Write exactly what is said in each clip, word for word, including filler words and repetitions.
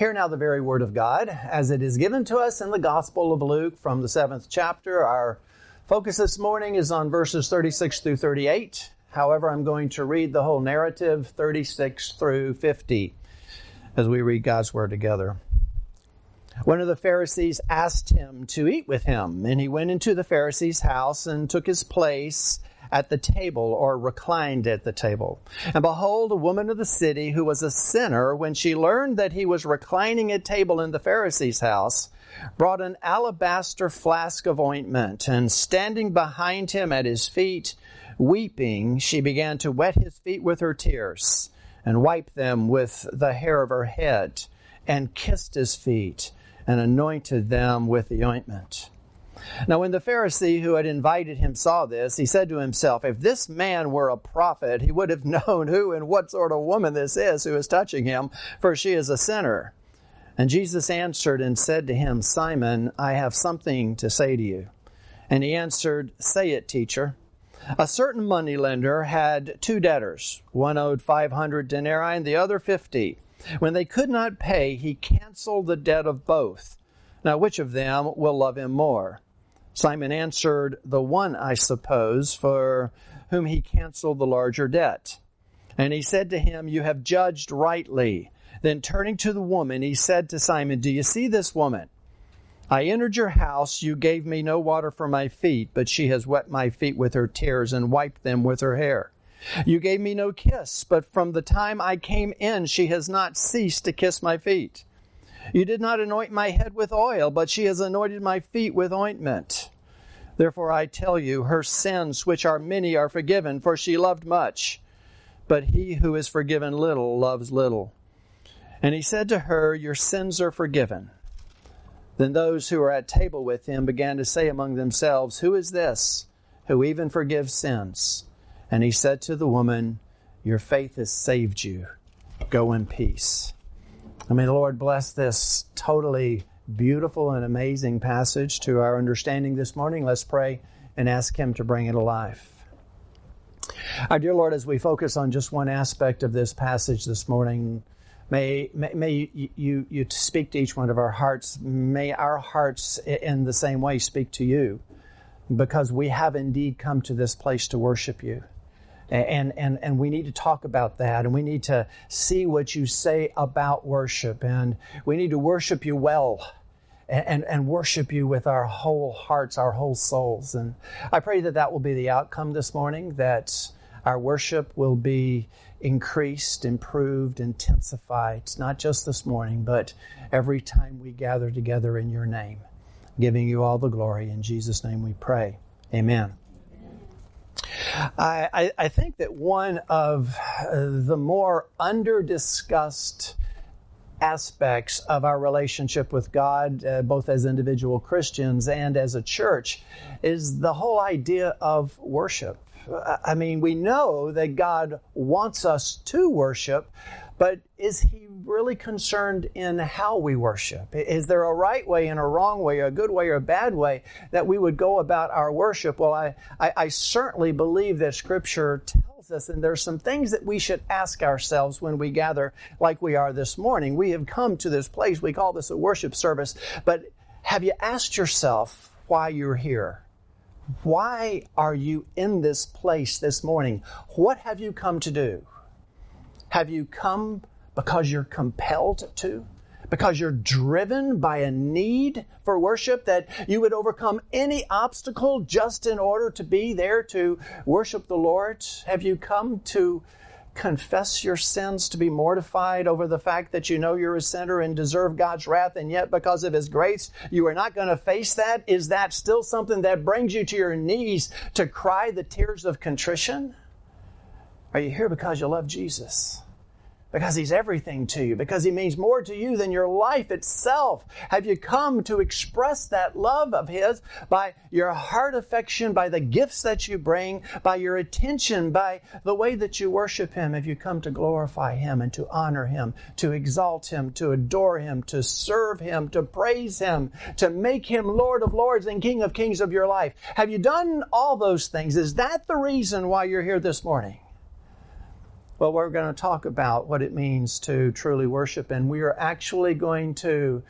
Hear now the very word of God as it is given to us in the Gospel of Luke from the seventh chapter. Our focus this morning is on verses thirty-six through thirty-eight. However, I'm going to read the whole narrative, thirty-six through fifty, as we read God's word together. One of the Pharisees asked him to eat with him, and he went into the Pharisee's house and took his place at the table, or reclined at the table. And behold, a woman of the city who was a sinner, when she learned that he was reclining at table in the Pharisee's house, brought an alabaster flask of ointment, and standing behind him at his feet, weeping, she began to wet his feet with her tears, and wipe them with the hair of her head, and kissed his feet, and anointed them with the ointment. Now when the Pharisee who had invited him saw this, he said to himself, if this man were a prophet, he would have known who and what sort of woman this is who is touching him, for she is a sinner. And Jesus answered and said to him, Simon, I have something to say to you. And he answered, say it, teacher. A certain moneylender had two debtors. One owed five hundred denarii and the other fifty. When they could not pay, he canceled the debt of both. Now which of them will love him more? Simon answered, the one, I suppose, for whom he canceled the larger debt. And he said to him, you have judged rightly. Then turning to the woman, he said to Simon, do you see this woman? I entered your house. You gave me no water for my feet, but she has wet my feet with her tears and wiped them with her hair. You gave me no kiss, but from the time I came in, she has not ceased to kiss my feet. You did not anoint my head with oil, but she has anointed my feet with ointment. Therefore I tell you, her sins, which are many, are forgiven, for she loved much. But he who is forgiven little loves little. And he said to her, your sins are forgiven. Then those who were at table with him began to say among themselves, who is this who even forgives sins? And he said to the woman, your faith has saved you. Go in peace. I may the Lord bless this totally beautiful and amazing passage to our understanding this morning. Let's pray and ask Him to bring it alive. Our dear Lord, as we focus on just one aspect of this passage this morning, may, may, may you, you, you speak to each one of our hearts. May our hearts in the same way speak to you, because we have indeed come to this place to worship you. And, and, and we need to talk about that, and we need to see what you say about worship, and we need to worship you well and, and, and worship you with our whole hearts, our whole souls. And I pray that that will be the outcome this morning, that our worship will be increased, improved, intensified, not just this morning, but every time we gather together in your name, giving you all the glory. In Jesus' name we pray. Amen. I, I, I think that one of the more under-discussed aspects of our relationship with God, uh, both as individual Christians and as a church, is the whole idea of worship. I mean, we know that God wants us to worship, but is He really concerned in how we worship? Is there a right way and a wrong way, a good way or a bad way that we would go about our worship? Well, I, I, I certainly believe that Scripture tells us, and there's some things that we should ask ourselves when we gather like we are this morning. We have come to this place, we call this a worship service, but have you asked yourself why you're here? Why are you in this place this morning? What have you come to do? Have you come because you're compelled to? Because you're driven by a need for worship, that you would overcome any obstacle just in order to be there to worship the Lord? Have you come to confess your sins, to be mortified over the fact that you know you're a sinner and deserve God's wrath, and yet because of His grace, you are not going to face that? Is that still something that brings you to your knees to cry the tears of contrition? Are you here because you love Jesus? Because He's everything to you? Because He means more to you than your life itself? Have you come to express that love of His by your heart affection, by the gifts that you bring, by your attention, by the way that you worship Him? Have you come to glorify Him and to honor Him, to exalt Him, to adore Him, to serve Him, to praise Him, to make Him Lord of Lords and King of Kings of your life? Have you done all those things? Is that the reason why you're here this morning? Well, we're going to talk about what it means to truly worship, and we are actually going to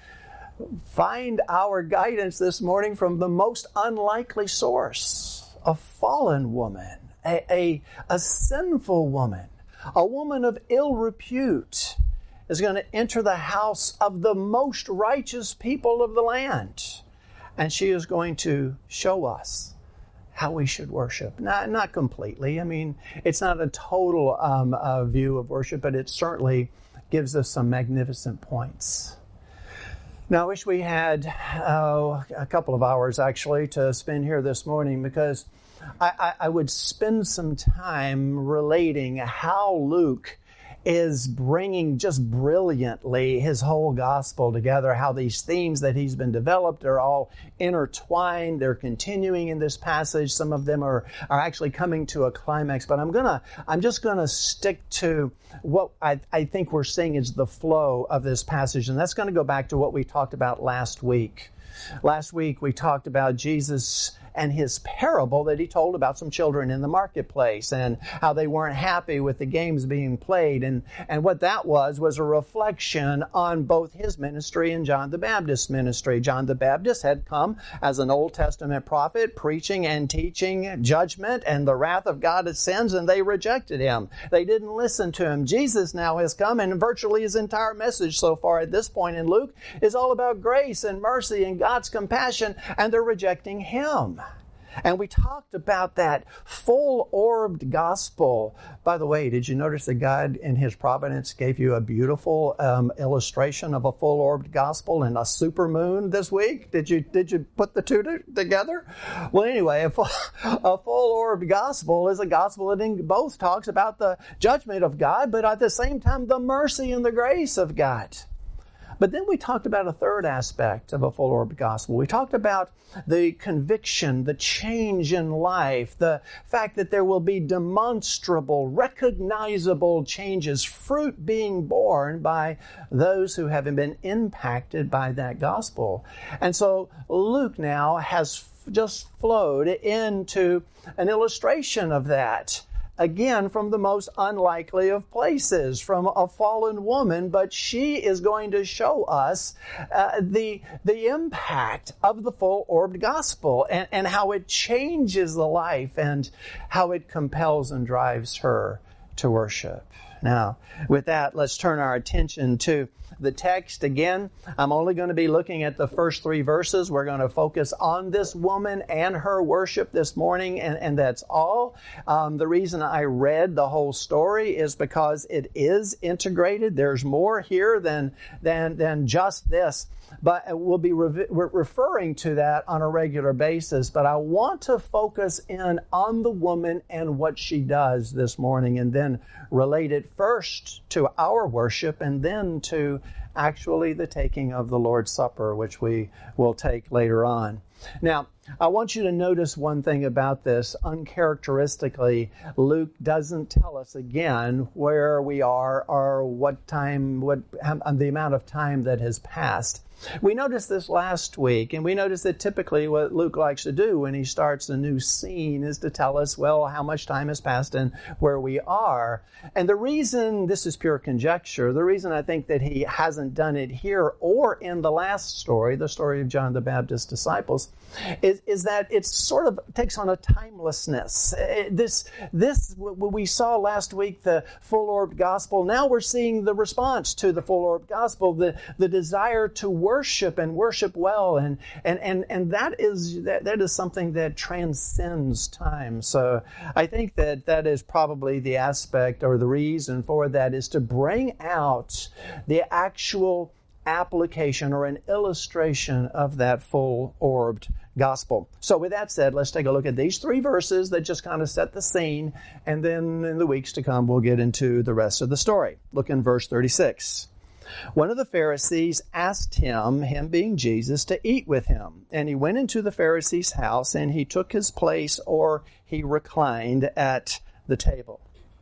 find our guidance this morning from the most unlikely source, a fallen woman, a, a, a sinful woman, a woman of ill repute is going to enter the house of the most righteous people of the land, and she is going to show us how we should worship. Not, not completely. I mean, it's not a total um, uh, view of worship, but it certainly gives us some magnificent points. Now, I wish we had uh, a couple of hours, actually, to spend here this morning, because I, I, I would spend some time relating how Luke is bringing just brilliantly his whole gospel together, how these themes that he's been developed are all intertwined. They're continuing in this passage. Some of them are, are actually coming to a climax, but I'm gonna, I'm just gonna stick to what I, I think we're seeing is the flow of this passage, and that's gonna go back to what we talked about last week. Last week we talked about Jesus and his parable that he told about some children in the marketplace and how they weren't happy with the games being played. And, and what that was was a reflection on both his ministry and John the Baptist's ministry. John the Baptist had come as an Old Testament prophet, preaching and teaching judgment and the wrath of God at sins, and they rejected him. They didn't listen to him. Jesus now has come, and virtually his entire message so far at this point in Luke is all about grace and mercy and God's compassion, and they're rejecting him. And we talked about that full-orbed gospel. By the way, did you notice that God in his providence gave you a beautiful um, illustration of a full-orbed gospel and a supermoon this week? Did you did you put the two to, together? Well, anyway, a, full, a full-orbed gospel is a gospel that in both talks about the judgment of God, but at the same time, the mercy and the grace of God. But then we talked about a third aspect of a full-orbed gospel. We talked about the conviction, the change in life, the fact that there will be demonstrable, recognizable changes, fruit being borne by those who have been impacted by that gospel. And so Luke now has just flowed into an illustration of that. Again, from the most unlikely of places, from a fallen woman, but she is going to show us uh, the, the impact of the full-orbed gospel and, and how it changes the life and how it compels and drives her to worship. Now, with that, let's turn our attention to the text. Again, I'm only going to be looking at the first three verses. We're going to focus on this woman and her worship this morning, and, and that's all. Um, the reason I read the whole story is because it is integrated. There's more here than, than, than just this. But we'll be re- referring to that on a regular basis. But I want to focus in on the woman and what she does this morning, and then relate it first to our worship and then to actually the taking of the Lord's Supper, which we will take later on. Now, I want you to notice one thing about this. Uncharacteristically, Luke doesn't tell us again where we are or what time, what the amount of time that has passed. We noticed this last week, and we noticed that typically what Luke likes to do when he starts a new scene is to tell us, well, how much time has passed and where we are. And the reason, this is pure conjecture, the reason I think that he hasn't done it here or in the last story, the story of John the Baptist's disciples, is, is that it sort of takes on a timelessness. This, this, we saw last week the full-orbed gospel. Now we're seeing the response to the full-orbed gospel, the, the desire to worship and worship well. And, and, and, and that is, that, that is something that transcends time. So I think that that is probably the aspect or the reason for that, is to bring out the actual application or an illustration of that full-orbed gospel. So with that said, let's take a look at these three verses that just kind of set the scene, and then in the weeks to come, we'll get into the rest of the story. Look in verse thirty-six. One of the Pharisees asked him, him being Jesus, to eat with him. And he went into the Pharisee's house, and he took his place, or he reclined at the table.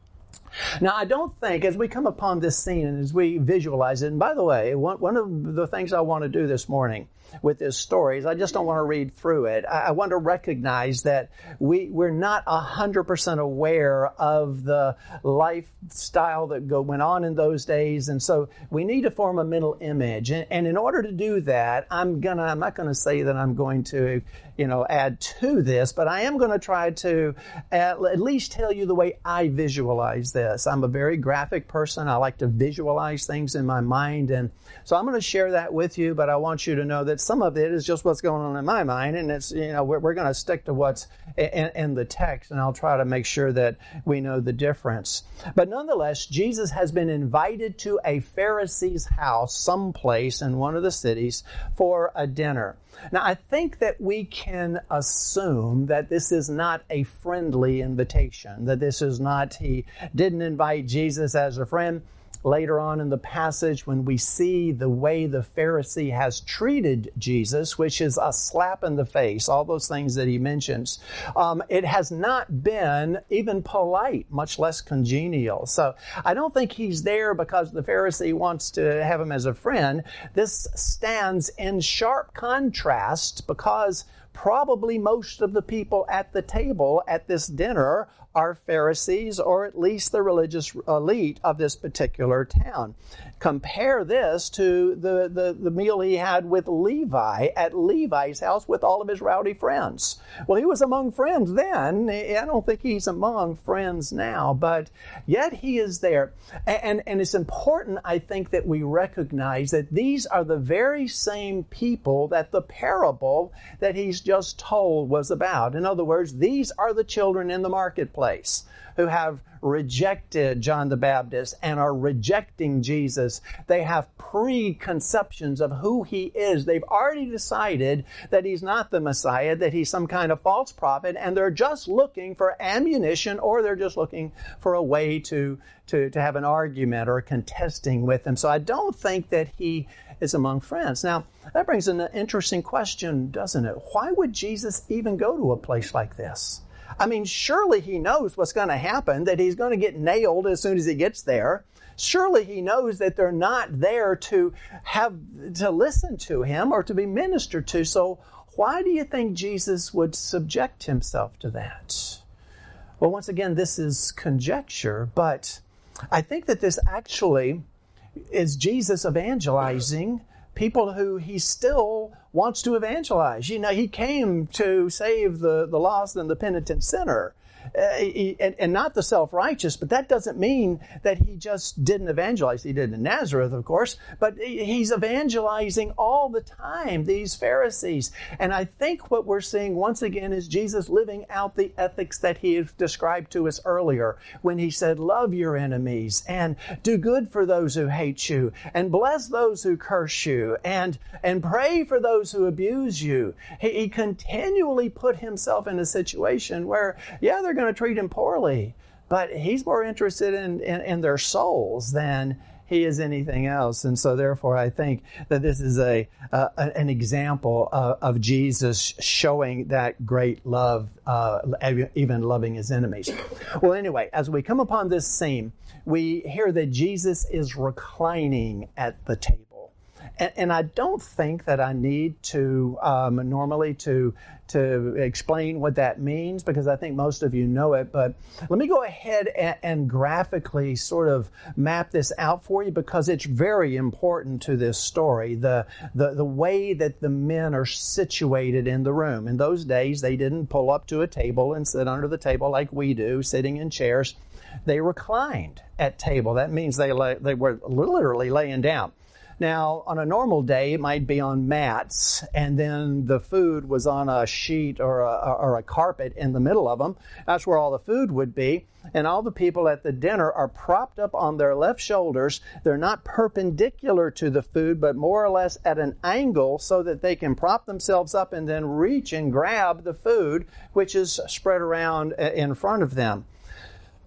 Now, I don't think, as we come upon this scene and as we visualize it, and by the way, one, one of the things I want to do this morning with this story is I just don't want to read through it. I, I want to recognize that we, we're not one hundred percent aware of the lifestyle that go, went on in those days, and so we need to form a mental image. And, and in order to do that, I'm gonna, I'm not going to say that I'm going to, you know, add to this, but I am going to try to at, at least tell you the way I visualize this. I'm a very graphic person. I like to visualize things in my mind, and so I'm going to share that with you, but I want you to know that some of it is just what's going on in my mind, and it's, you know, we're, we're going to stick to what's in, in the text, and I'll try to make sure that we know the difference. But nonetheless, Jesus has been invited to a Pharisee's house someplace in one of the cities for a dinner. Now, I think that we can assume that this is not a friendly invitation, that this is not, he didn't invite Jesus as a friend. Later on in the passage, when we see the way the Pharisee has treated Jesus, which is a slap in the face, all those things that he mentions, um, it has not been even polite, much less congenial. So I don't think he's there because the Pharisee wants to have him as a friend. This stands in sharp contrast because probably most of the people at the table at this dinner are Pharisees, or at least the religious elite of this particular town. Compare this to the, the, the meal he had with Levi at Levi's house with all of his rowdy friends. Well, he was among friends then. I don't think he's among friends now, but yet he is there. And, and it's important, I think, that we recognize that these are the very same people that the parable that he's just told was about. In other words, these are the children in the marketplace who have rejected John the Baptist and are rejecting Jesus. They have preconceptions of who he is. They've already decided that he's not the Messiah, that he's some kind of false prophet, and they're just looking for ammunition, or they're just looking for a way to, to, to have an argument or contesting with him. So I don't think that he is among friends. Now, that brings in an interesting question, doesn't it? Why would Jesus even go to a place like this? I mean, surely he knows what's going to happen, that he's going to get nailed as soon as he gets there. Surely he knows that they're not there to have to listen to him or to be ministered to. So why do you think Jesus would subject himself to that? Well, once again, this is conjecture, but I think that this actually is Jesus evangelizing people who he still wants to evangelize. You know, he came to save the, the lost and the penitent sinner. Uh, he, and, and not the self-righteous, but that doesn't mean that he just didn't evangelize. He did in Nazareth, of course, but he's evangelizing all the time, these Pharisees. And I think what we're seeing once again is Jesus living out the ethics that he described to us earlier when he said, love your enemies and do good for those who hate you and bless those who curse you and, and pray for those who abuse you. He, he continually put himself in a situation where, yeah, they're going to treat him poorly, but he's more interested in, in, in their souls than he is anything else. And so therefore, I think that this is a uh, an example of, of Jesus showing that great love, uh, even loving his enemies. Well, anyway, as we come upon this scene, we hear that Jesus is reclining at the table. And, and I don't think that I need to um, normally to to explain what that means, because I think most of you know it. But let me go ahead and, and graphically sort of map this out for you, because it's very important to this story, the, the, the way that the men are situated in the room. In those days, they didn't pull up to a table and sit under the table like we do, sitting in chairs. They reclined at table. That means they lay, they were literally laying down. Now, on a normal day, it might be on mats, and then the food was on a sheet or a, or a carpet in the middle of them. That's where all the food would be. And all the people at the dinner are propped up on their left shoulders. They're not perpendicular to the food, but more or less at an angle so that they can prop themselves up and then reach and grab the food, which is spread around in front of them.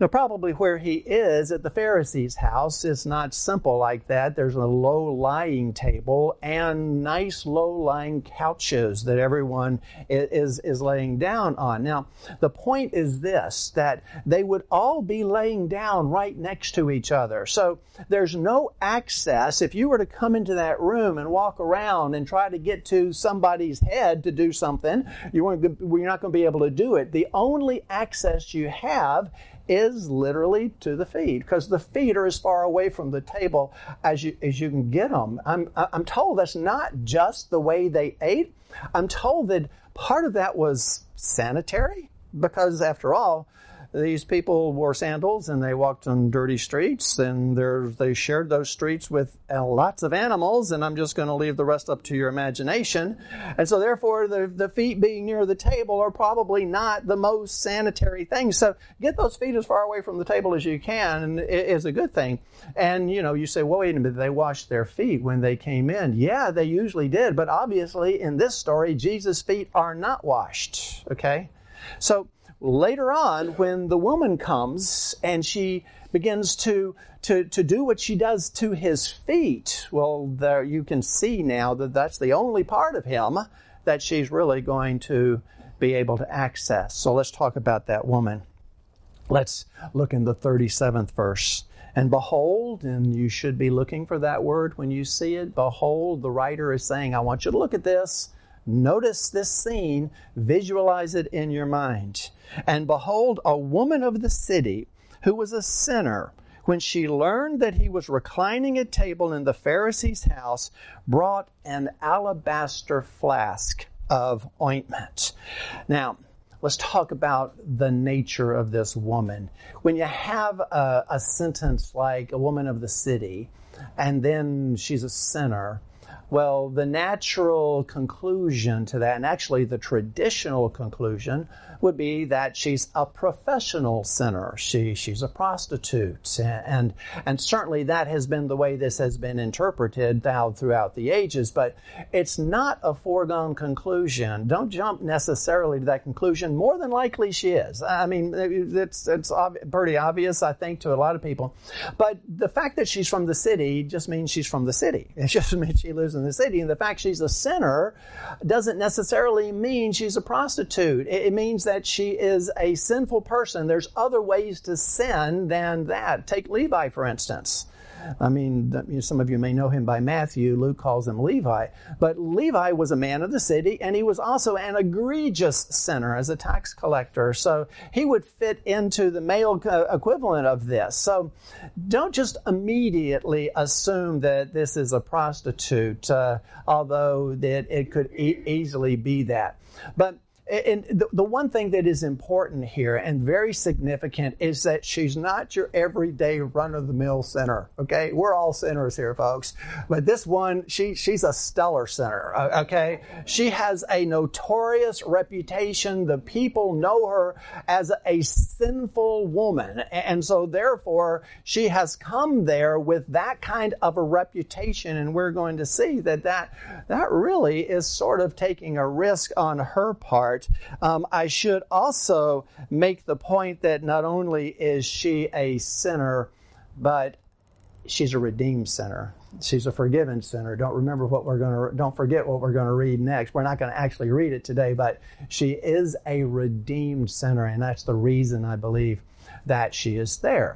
Now, probably where he is at the Pharisee's house is not simple like that. There's a low-lying table and nice low-lying couches that everyone is, is laying down on. Now, the point is this, that they would all be laying down right next to each other. So there's no access. If you were to come into that room and walk around and try to get to somebody's head to do something, you weren't, you're not going to be able to do it. The only access you have is literally to the feet, because the feet are as far away from the table as you as you can get them. I'm I'm told that's not just the way they ate. I'm told that part of that was sanitary, because after all, these people wore sandals and they walked on dirty streets, and they shared those streets with uh, lots of animals, and I'm just going to leave the rest up to your imagination. And so therefore, the, the feet being near the table are probably not the most sanitary thing. So get those feet as far away from the table as you can, and it is a good thing. And, you know, you say, well, wait a minute, they washed their feet when they came in. Yeah, they usually did, but obviously in this story, Jesus' feet are not washed, okay? So later on, when the woman comes and she begins to, to, to do what she does to his feet, well, there you can see now that that's the only part of him that she's really going to be able to access. So let's talk about that woman. Let's look in the thirty-seventh verse. And behold, and you should be looking for that word when you see it, behold, the writer is saying, I want you to look at this. Notice this scene, visualize it in your mind. And behold, a woman of the city who was a sinner, when she learned that he was reclining at table in the Pharisee's house, brought an alabaster flask of ointment. Now, let's talk about the nature of this woman. When you have a, a sentence like a woman of the city, and then she's a sinner, well, the natural conclusion to that, and actually the traditional conclusion, would be that she's a professional sinner. She she's a prostitute, and and certainly that has been the way this has been interpreted now throughout the ages. But it's not a foregone conclusion. Don't jump necessarily to that conclusion. More than likely, she is. I mean, it's it's ob- pretty obvious, I think, to a lot of people. But the fact that she's from the city just means she's from the city. It just means she lives in the city. And the fact she's a sinner doesn't necessarily mean she's a prostitute. It, it means that she is a sinful person. There's other ways to sin than that. Take Levi, for instance. I mean, some of you may know him by Matthew. Luke calls him Levi. But Levi was a man of the city, and he was also an egregious sinner as a tax collector. So he would fit into the male equivalent of this. So don't just immediately assume that this is a prostitute, uh, although that it could e- easily be that. But And the, the one thing that is important here and very significant is that she's not your everyday run-of-the-mill sinner, okay? We're all sinners here, folks. But this one, she she's a stellar sinner, okay? She has a notorious reputation. The people know her as a sinful woman. And so, therefore, she has come there with that kind of a reputation. And we're going to see that that, that really is sort of taking a risk on her part. Um, I should also make the point that not only is she a sinner, but she's a redeemed sinner. She's a forgiven sinner. Don't remember what we're going to, don't forget what we're going to read next. We're not going to actually read it today, but she is a redeemed sinner, and that's the reason I believe that she is there.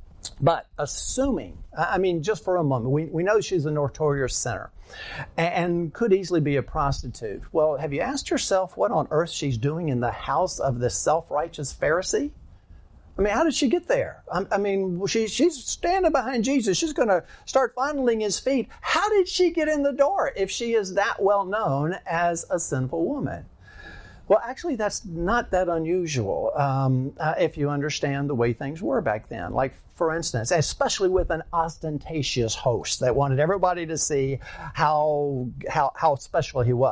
But assuming, I mean, just for a moment, we, we know she's a notorious sinner and could easily be a prostitute. Well, have you asked yourself what on earth she's doing in the house of this self-righteous Pharisee? I mean, how did she get there? I, I mean, she, she's standing behind Jesus. She's going to start fondling his feet. How did she get in the door if she is that well known as a sinful woman? Well, actually, that's not that unusual um, uh, if you understand the way things were back then. Like, for instance, especially with an ostentatious host that wanted everybody to see how how, how special he was.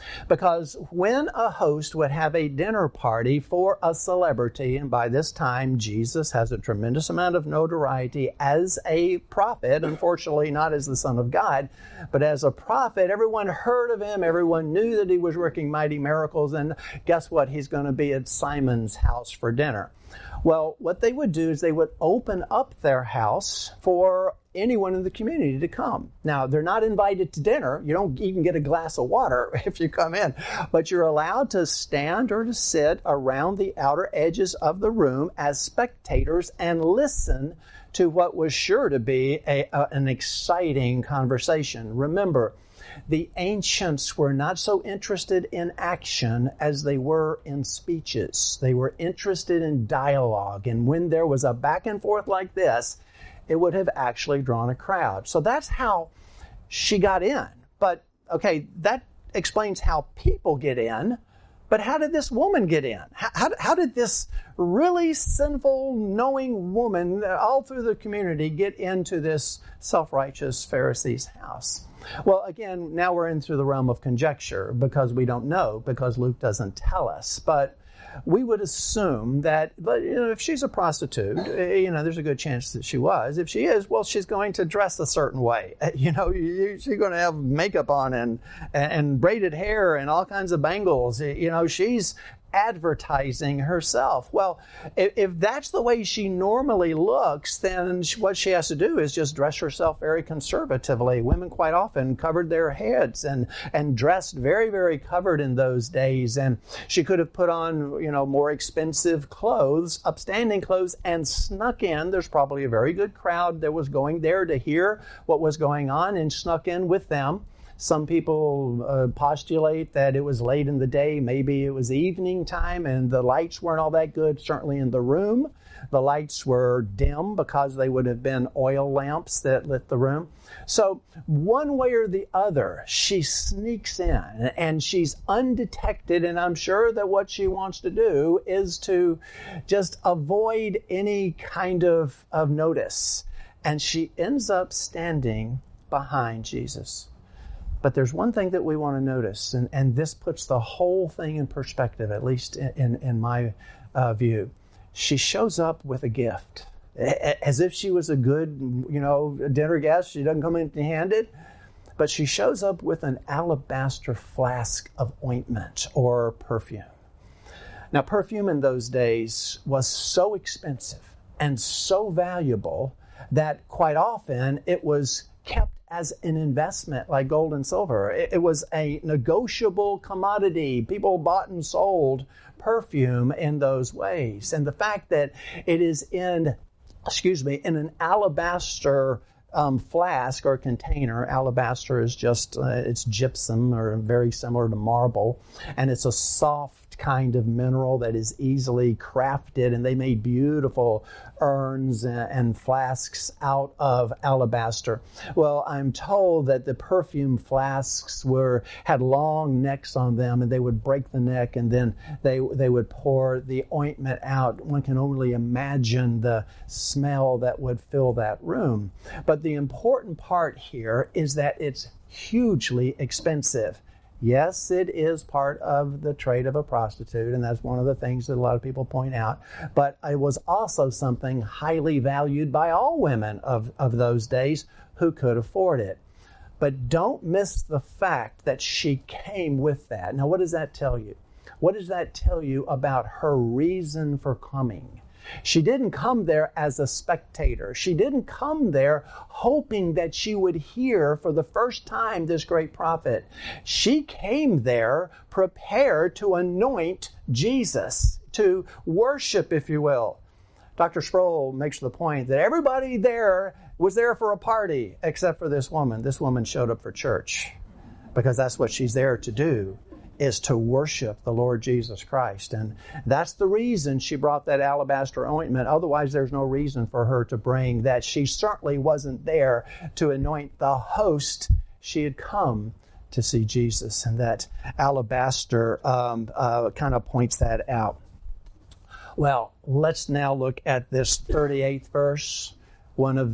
Because when a host would have a dinner party for a celebrity, and by this time Jesus has a tremendous amount of notoriety as a prophet, unfortunately not as the Son of God, but as a prophet, everyone heard of him, everyone knew that he was working mighty miracles, and guess what? He's going to be at Simon's house for dinner. Well, what they would do is they would open up their house for anyone in the community to come. Now, they're not invited to dinner. You don't even get a glass of water if you come in, but you're allowed to stand or to sit around the outer edges of the room as spectators and listen to what was sure to be a, a, an exciting conversation. Remember, the ancients were not so interested in action as they were in speeches. They were interested in dialogue. And when there was a back and forth like this, it would have actually drawn a crowd. So that's how she got in. But, okay, that explains how people get in. But how did this woman get in? How, how, how did this really sinful, knowing woman all through the community get into this self-righteous Pharisee's house? Well, again, now we're into the realm of conjecture because we don't know, because Luke doesn't tell us. But we would assume that, you know, if she's a prostitute, you know, there's a good chance that she was. If she is, well, she's going to dress a certain way. You know, she's going to have makeup on and and braided hair and all kinds of bangles. You know, she's advertising herself. Well, if, if that's the way she normally looks, then what she has to do is just dress herself very conservatively. Women quite often covered their heads and, and dressed very, very covered in those days. And she could have put on, you know, more expensive clothes, upstanding clothes, and snuck in. There's probably a very good crowd that was going there to hear what was going on and snuck in with them. Some people uh, postulate that it was late in the day, maybe it was evening time, and the lights weren't all that good, certainly in the room. The lights were dim because they would have been oil lamps that lit the room. So one way or the other, she sneaks in, and she's undetected, and I'm sure that what she wants to do is to just avoid any kind of, of notice. And she ends up standing behind Jesus. But there's one thing that we want to notice, and, and this puts the whole thing in perspective, at least in, in, in my uh, view. She shows up with a gift, as if she was a good, you know, dinner guest. She doesn't come empty-handed, but she shows up with an alabaster flask of ointment or perfume. Now, perfume in those days was so expensive and so valuable that quite often it was kept as an investment like gold and silver. It, it was a negotiable commodity. People bought and sold perfume in those ways. And the fact that it is in, excuse me, in an alabaster um, flask or container. Alabaster is just, uh, it's gypsum or very similar to marble. And it's a soft kind of mineral that is easily crafted, and they made beautiful urns and, and flasks out of alabaster. Well, I'm told that the perfume flasks were had long necks on them, and they would break the neck, and then they they would pour the ointment out. One can only imagine the smell that would fill that room. But the important part here is that it's hugely expensive. Yes, it is part of the trade of a prostitute, and that's one of the things that a lot of people point out. But it was also something highly valued by all women of, of those days who could afford it. But don't miss the fact that she came with that. Now, what does that tell you? What does that tell you about her reason for coming? She didn't come there as a spectator. She didn't come there hoping that she would hear for the first time this great prophet. She came there prepared to anoint Jesus, to worship, if you will. Doctor Sproul makes the point that everybody there was there for a party except for this woman. This woman showed up for church because that's what she's there to do, is to worship the Lord Jesus Christ. And that's the reason she brought that alabaster ointment. Otherwise, there's no reason for her to bring that. She certainly wasn't there to anoint the host. She had come to see Jesus. And that alabaster um, uh, kind of points that out. Well, let's now look at this thirty-eighth verse, one of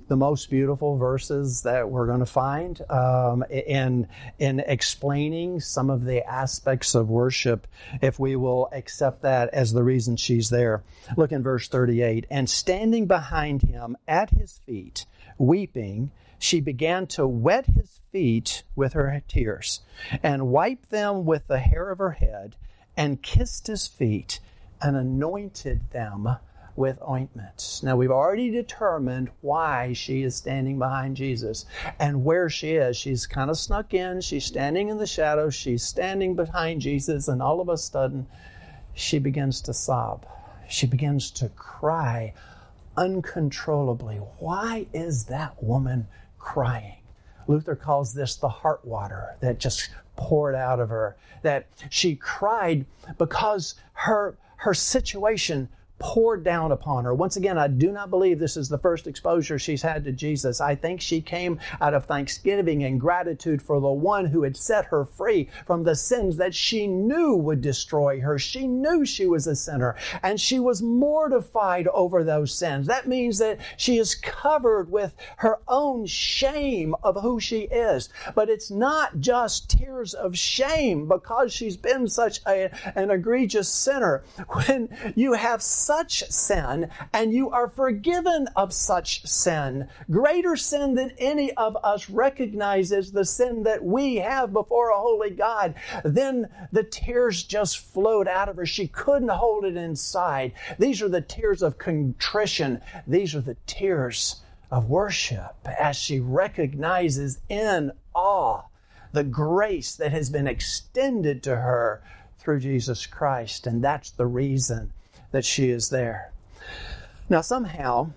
the most beautiful verses that we're going to find um, in, in explaining some of the aspects of worship, if we will accept that as the reason she's there. Look in verse thirty-eight. And standing behind him at his feet, weeping, she began to wet his feet with her tears, and wiped them with the hair of her head, and kissed his feet, and anointed them with ointment. Now, we've already determined why she is standing behind Jesus and where she is. She's kind of snuck in. She's standing in the shadows. She's standing behind Jesus, and all of a sudden, she begins to sob. She begins to cry uncontrollably. Why is that woman crying? Luther calls this the heart water that just poured out of her. That she cried because her, her situation poured down upon her. Once again, I do not believe this is the first exposure she's had to Jesus. I think she came out of thanksgiving and gratitude for the one who had set her free from the sins that she knew would destroy her. She knew she was a sinner, and she was mortified over those sins. That means that she is covered with her own shame of who she is. But it's not just tears of shame because she's been such a, an egregious sinner. When you have such sin, and you are forgiven of such sin. Greater sin than any of us recognizes the sin that we have before a holy God. Then the tears just flowed out of her. She couldn't hold it inside. These are the tears of contrition. These are the tears of worship as she recognizes in awe the grace that has been extended to her through Jesus Christ. And that's the reason that she is there. Now, somehow,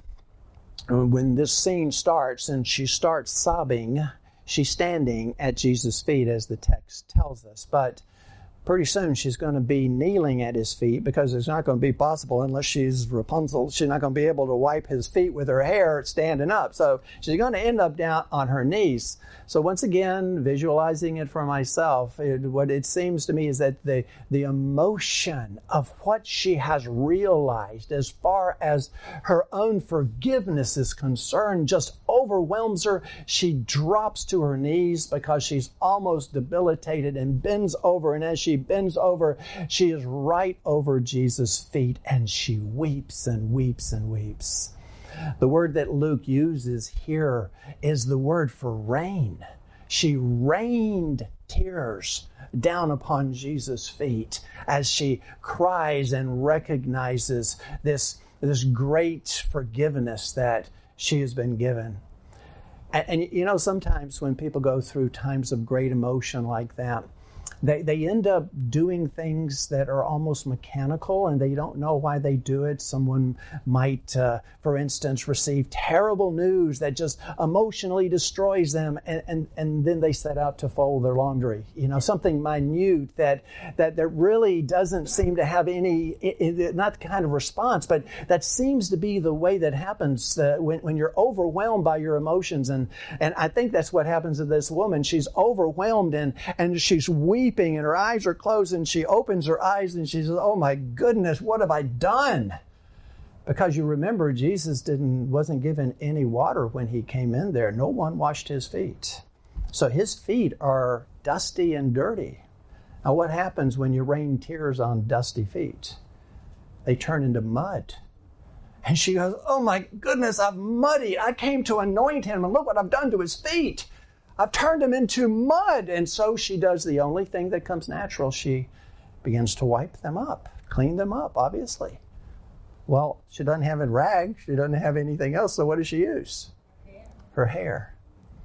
when this scene starts and she starts sobbing, she's standing at Jesus' feet, as the text tells us. But pretty soon she's going to be kneeling at his feet, because it's not going to be possible unless she's Rapunzel. She's not going to be able to wipe his feet with her hair standing up. So she's going to end up down on her knees. So once again, visualizing it for myself, it, what it seems to me is that the, the emotion of what she has realized as far as her own forgiveness is concerned just overwhelms her. She drops to her knees because she's almost debilitated and bends over. And as she bends over, she is right over Jesus' feet, and she weeps and weeps and weeps. The word that Luke uses here is the word for rain. She rained tears down upon Jesus' feet as she cries and recognizes this, this great forgiveness that she has been given. And, and you know, sometimes when people go through times of great emotion like that, They they end up doing things that are almost mechanical, and they don't know why they do it. Someone might, uh, for instance, receive terrible news that just emotionally destroys them, and, and, and then they set out to fold their laundry. You know, something minute that that, that really doesn't seem to have any, it, it, not the kind of response, but that seems to be the way that happens uh, when, when you're overwhelmed by your emotions. And, and I think that's what happens to this woman. She's overwhelmed, and, and she's weeping. And her eyes are closed, and she opens her eyes and she says, "Oh my goodness, what have I done?" Because you remember, Jesus didn't wasn't given any water when he came in there. No one washed his feet. So his feet are dusty and dirty. Now, what happens when you rain tears on dusty feet? They turn into mud. And she goes, "Oh my goodness, I've muddied. I came to anoint him, and look what I've done to his feet. I've turned him into mud." And so she does the only thing that comes natural. She begins to wipe them up, clean them up, obviously. Well, she doesn't have a rag. She doesn't have anything else. So what does she use? Hair. Her hair.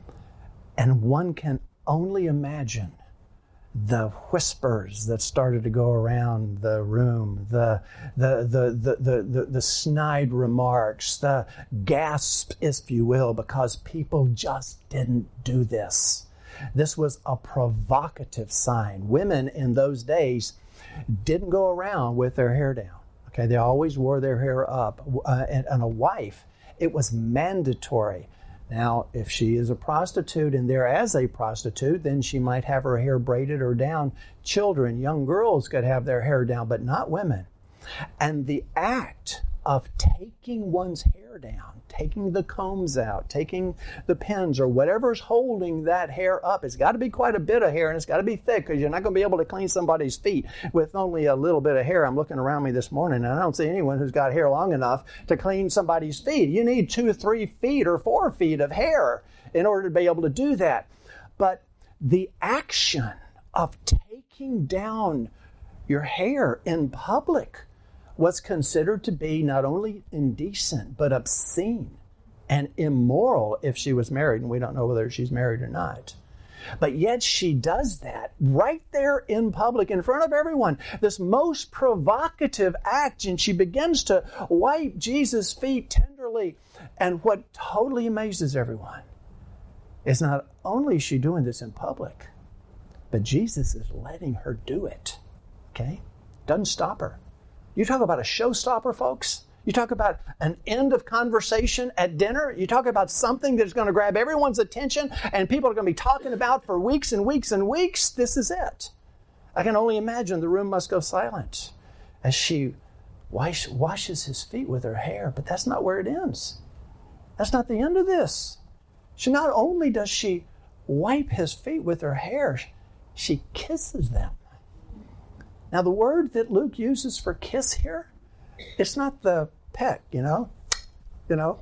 And one can only imagine the whispers that started to go around the room, the the the the the, the, the snide remarks, the gasps, if you will, because people just didn't do this. This was a provocative sign. Women in those days didn't go around with their hair down. Okay, they always wore their hair up. Uh, and, and a wife, it was mandatory. Now, if she is a prostitute and there as a prostitute, then she might have her hair braided or down. Children, young girls could have their hair down, but not women. And the act of taking one's hair down, taking the combs out, taking the pins or whatever's holding that hair up. It's got to be quite a bit of hair, and it's got to be thick, because you're not going to be able to clean somebody's feet with only a little bit of hair. I'm looking around me this morning, and I don't see anyone who's got hair long enough to clean somebody's feet. You need two or three feet or four feet of hair in order to be able to do that. But the action of taking down your hair in public was considered to be not only indecent, but obscene and immoral if she was married. And we don't know whether she's married or not. But yet she does that right there in public, in front of everyone. This most provocative act, and she begins to wipe Jesus' feet tenderly. And what totally amazes everyone is not only is she doing this in public, but Jesus is letting her do it. Okay? Doesn't stop her. You talk about a showstopper, folks. You talk about an end of conversation at dinner. You talk about something that's going to grab everyone's attention and people are going to be talking about for weeks and weeks and weeks. This is it. I can only imagine the room must go silent as she wash, washes his feet with her hair. But that's not where it ends. That's not the end of this. She not only does she wipe his feet with her hair, she kisses them. Now, the word that Luke uses for kiss here, it's not the peck, you know, you know.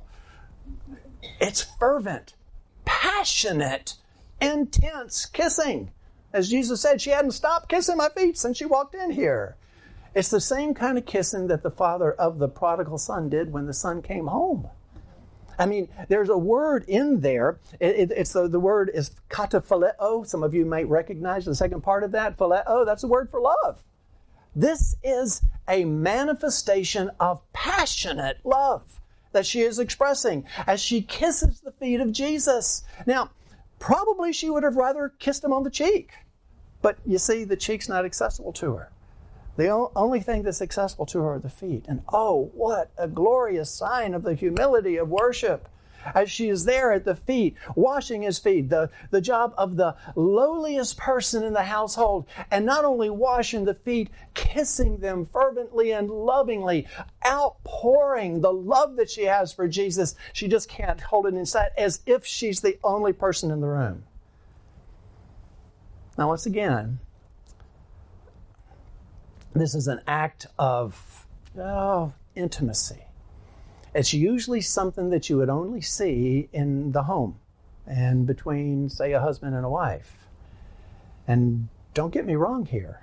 It's fervent, passionate, intense kissing. As Jesus said, she hadn't stopped kissing my feet since she walked in here. It's the same kind of kissing that the father of the prodigal son did when the son came home. I mean, there's a word in there. It, it, it's the, the word is kataphaleo. Some of you might recognize the second part of that. Phileo, that's the word for love. This is a manifestation of passionate love that she is expressing as she kisses the feet of Jesus. Now, probably she would have rather kissed him on the cheek. But you see, the cheek's not accessible to her. The only thing that's accessible to her are the feet. And oh, what a glorious sign of the humility of worship. As she is there at the feet, washing his feet, the, the job of the lowliest person in the household. And not only washing the feet, kissing them fervently and lovingly, outpouring the love that she has for Jesus. She just can't hold it inside, as if she's the only person in the room. Now, once again, this is an act of oh, intimacy. It's usually something that you would only see in the home and between, say, a husband and a wife. And don't get me wrong here,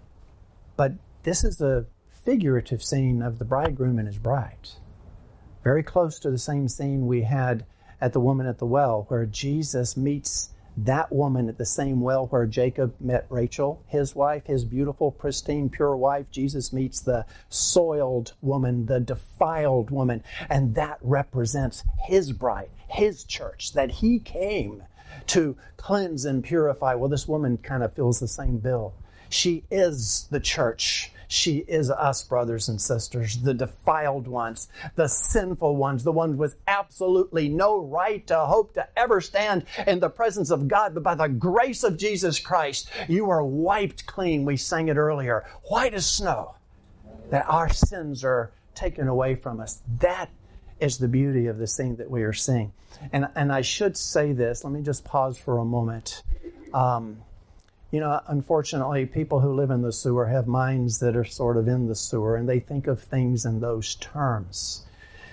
but this is a figurative scene of the bridegroom and his bride. Very close to the same scene we had at the woman at the well, where Jesus meets that woman at the same well where Jacob met Rachel, his wife, his beautiful, pristine, pure wife. Jesus meets the soiled woman, the defiled woman, and that represents his bride, his church, that he came to cleanse and purify. Well, this woman kind of fills the same bill. She is the church. She is us, brothers and sisters, the defiled ones, the sinful ones, the ones with absolutely no right to hope to ever stand in the presence of God. But by the grace of Jesus Christ, you are wiped clean. We sang it earlier. White as snow. That our sins are taken away from us. That is the beauty of the scene that we are seeing. And, and I should say this. Let me just pause for a moment. Um, You know, unfortunately, people who live in the sewer have minds that are sort of in the sewer, and they think of things in those terms.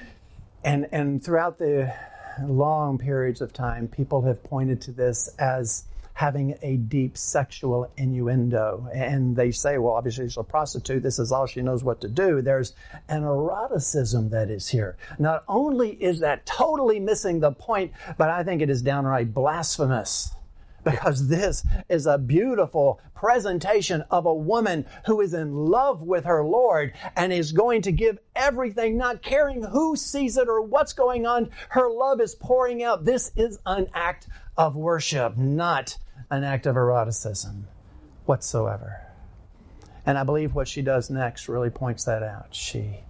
And and throughout the long periods of time, people have pointed to this as having a deep sexual innuendo. And they say, well, obviously she's a prostitute. This is all she knows what to do. There's an eroticism that is here. Not only is that totally missing the point, but I think it is downright blasphemous. Because this is a beautiful presentation of a woman who is in love with her Lord and is going to give everything, not caring who sees it or what's going on. Her love is pouring out. This is an act of worship, not an act of eroticism whatsoever. And I believe what she does next really points that out. She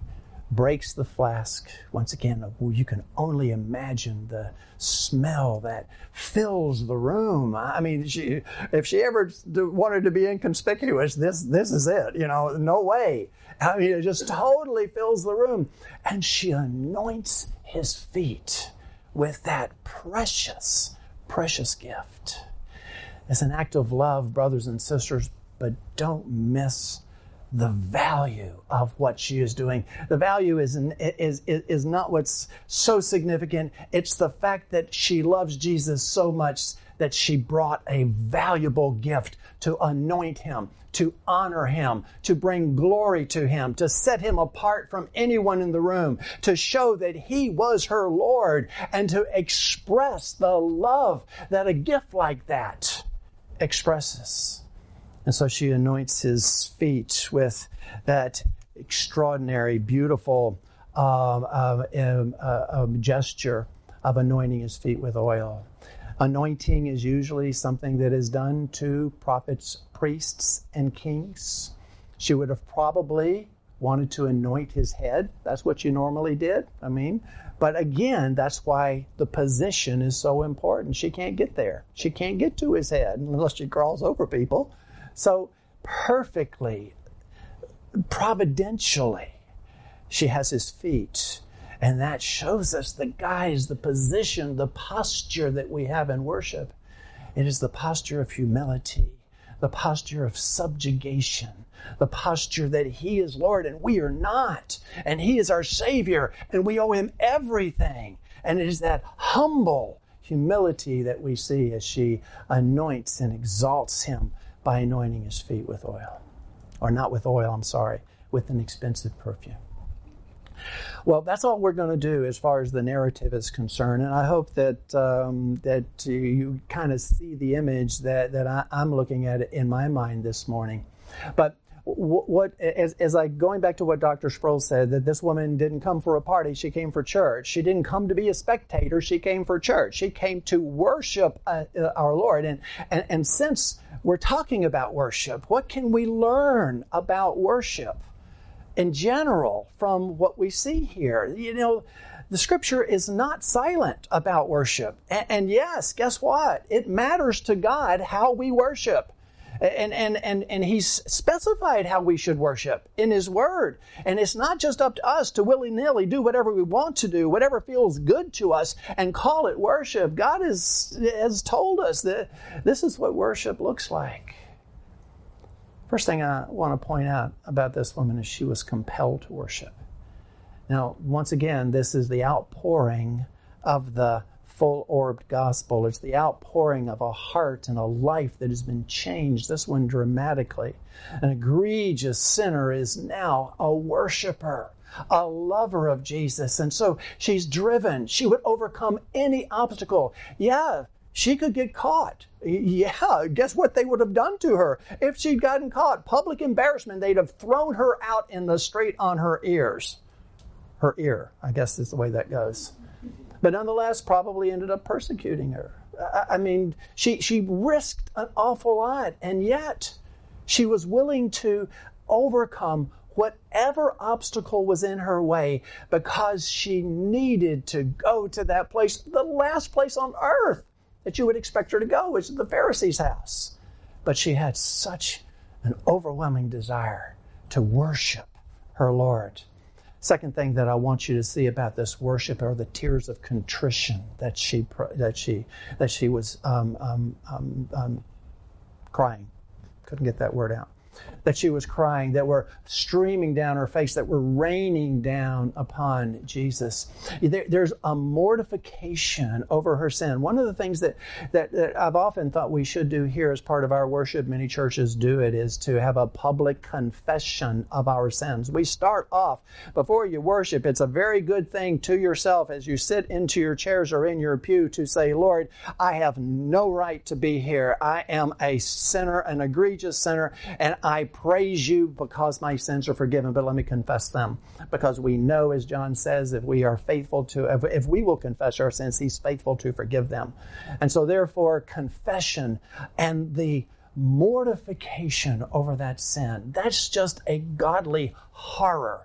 breaks the flask. Once again, you can only imagine the smell that fills the room. I mean, she, if she ever wanted to be inconspicuous, this this is it. You know, no way. I mean, it just totally fills the room. And she anoints his feet with that precious, precious gift. It's an act of love, brothers and sisters, but don't miss the value of what she is doing. The value is, is, is, is not what's so significant. It's the fact that she loves Jesus so much that she brought a valuable gift to anoint him, to honor him, to bring glory to him, to set him apart from anyone in the room, to show that he was her Lord, and to express the love that a gift like that expresses. And so she anoints his feet with that extraordinary, beautiful um, um, um, uh, um, gesture of anointing his feet with oil. Anointing is usually something that is done to prophets, priests, and kings. She would have probably wanted to anoint his head. That's what you normally did. I mean, but again, that's why the position is so important. She can't get there. She can't get to his head unless she crawls over people. So perfectly, providentially, she has his feet. And that shows us the guise, the position, the posture that we have in worship. It is the posture of humility, the posture of subjugation, the posture that he is Lord and we are not. And he is our Savior and we owe him everything. And it is that humble humility that we see as she anoints and exalts him by anointing his feet with oil. Or not with oil, I'm sorry, with an expensive perfume. Well, that's all we're going to do as far as the narrative is concerned. And I hope that um, that you kind of see the image that, that I, I'm looking at in my mind this morning. But what, what as, as I going back to what Doctor Sproul said, that this woman didn't come for a party, she came for church. She didn't come to be a spectator, she came for church. She came to worship uh, our Lord. And, and, and since we're talking about worship, what can we learn about worship in general from what we see here? You know, the scripture is not silent about worship. And, and yes, guess what? It matters to God how we worship. And, and, and, and he's specified how we should worship in his word. And it's not just up to us to willy-nilly do whatever we want to do, whatever feels good to us, and call it worship. God is, has told us that this is what worship looks like. First thing I want to point out about this woman is she was compelled to worship. Now, once again, this is the outpouring of the full-orbed gospel. It's the outpouring of a heart and a life that has been changed, this one dramatically. An egregious sinner is now a worshiper, a lover of Jesus. And so she's driven. She would overcome any obstacle. Yeah, she could get caught. Yeah, guess what they would have done to her? If she'd gotten caught, public embarrassment, they'd have thrown her out in the street on her ears. Her ear, I guess is the way that goes. But nonetheless, probably ended up persecuting her. I mean, she, she risked an awful lot, and yet she was willing to overcome whatever obstacle was in her way because she needed to go to that place, the last place on earth that you would expect her to go, which is the Pharisee's house. But she had such an overwhelming desire to worship her Lord. Second thing that I want you to see about this worship are the tears of contrition that she that she that she was um, um, um, um, crying. Couldn't get that word out. That she was crying, that were streaming down her face, that were raining down upon Jesus. There, there's a mortification over her sin. One of the things that, that, that I've often thought we should do here as part of our worship, many churches do it, is to have a public confession of our sins. We start off, before you worship, it's a very good thing to yourself as you sit into your chairs or in your pew to say, Lord, I have no right to be here. I am a sinner, an egregious sinner, and I praise you because my sins are forgiven, but let me confess them. Because we know, as John says, if we are faithful to, if, if we will confess our sins, he's faithful to forgive them. And so therefore, confession and the mortification over that sin, that's just a godly horror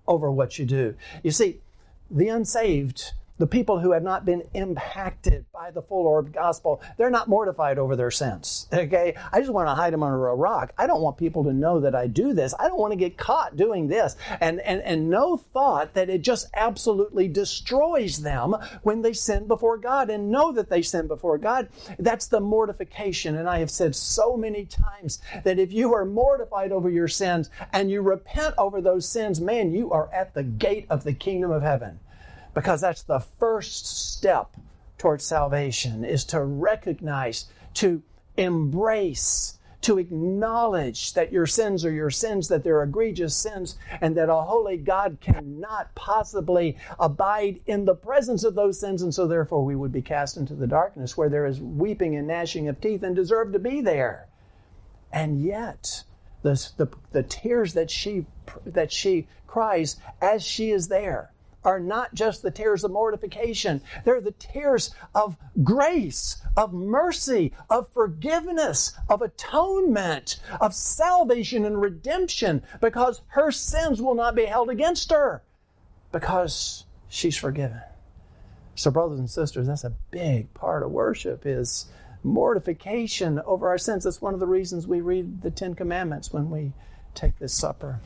over what you do. You see, the unsaved, the people who have not been impacted by the full orb gospel, they're not mortified over their sins. Okay? I just want to hide them under a rock. I don't want people to know that I do this. I don't want to get caught doing this. And, and, and no thought that it just absolutely destroys them when they sin before God and know that they sin before God. That's the mortification. And I have said so many times that if you are mortified over your sins and you repent over those sins, man, you are at the gate of the kingdom of heaven. Because that's the first step towards salvation, is to recognize, to embrace, to acknowledge that your sins are your sins, that they're egregious sins, and that a holy God cannot possibly abide in the presence of those sins, and so therefore we would be cast into the darkness where there is weeping and gnashing of teeth and deserve to be there. And yet, the, the, the tears that she, that she cries as she is there are not just the tears of mortification. They're the tears of grace, of mercy, of forgiveness, of atonement, of salvation and redemption, because her sins will not be held against her because she's forgiven. So brothers and sisters, that's a big part of worship, is mortification over our sins. That's one of the reasons we read the Ten Commandments when we take this supper.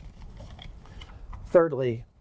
Thirdly,